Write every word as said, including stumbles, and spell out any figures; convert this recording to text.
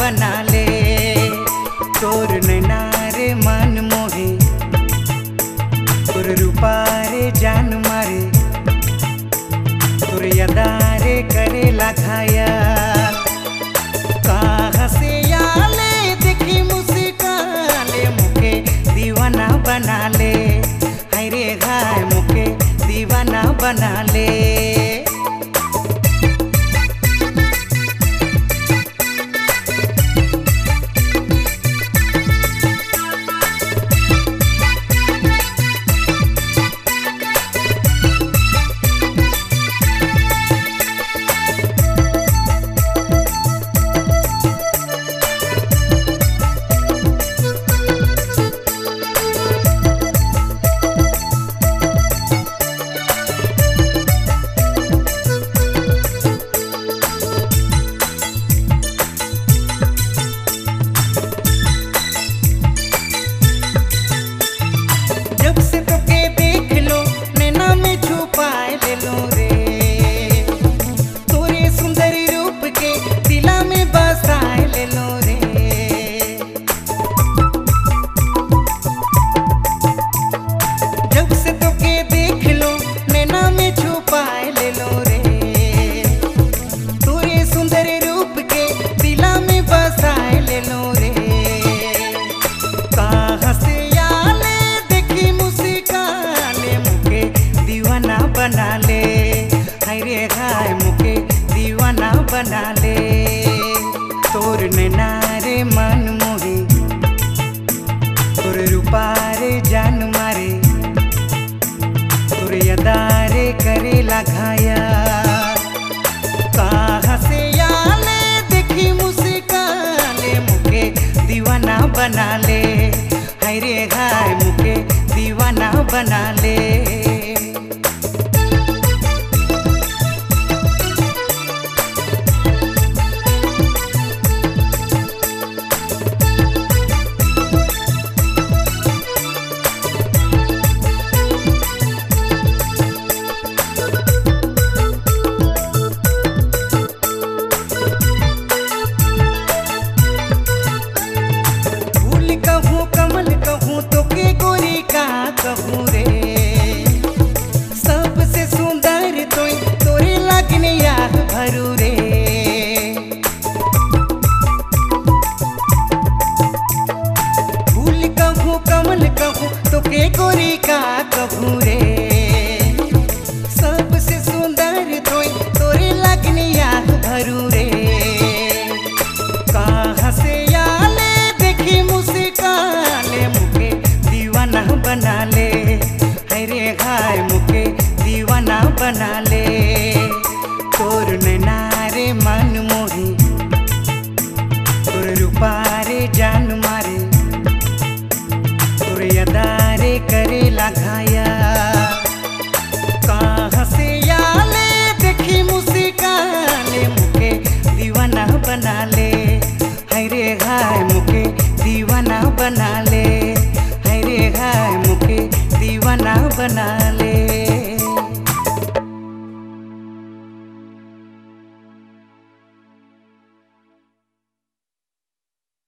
बना ले। तोर नैना रे मन मोहे, तोर रूपा रे जान मारे, तोर यादा रे करेला घायल। कहाँ से आले देखी मुस्काले, मुके दीवाना बना ले। हाय रे हाय मुके दीवाना बना ले। जब से तोके देख लो नैना में छुपाए ले लो रे, तोरे सुंदर रूप के दिला में बसाए ले लो रे। जब से तोके देख लो नैना में छुपाए ले लो रे, तोरे सुंदर रूप के दिला में बसाए ले लो रे। कहाँ से बना ले, हाय रे हाय मुके दीवाना बना ले। तोर नैना रे मन मोहे, तोर रूपा रे जान मारे, तोर यादा रे करेला घायल। कहाँ से आले देखी मुस्काले, मुके दीवाना बना ले। हाय रे हाय मुके दीवाना बना ले। कहूँ रे सबसे सुंदर तोय, तोरे लगने याद भरू रे। फूल कहूँ कमल कहूँ तोके गोरी का कहूँ रे, सबसे सुंदर तोय, तोरे लगने याद भरू रे। कहाँ से आले देखी मुस्काले, मुके दीवाना बना ले। हाय रे हाय मुके दीवाना बना ले। तोर नैना रे मन मोहे, तोर रूपा रे जान मारे, तोर यादा रे करेला घायल।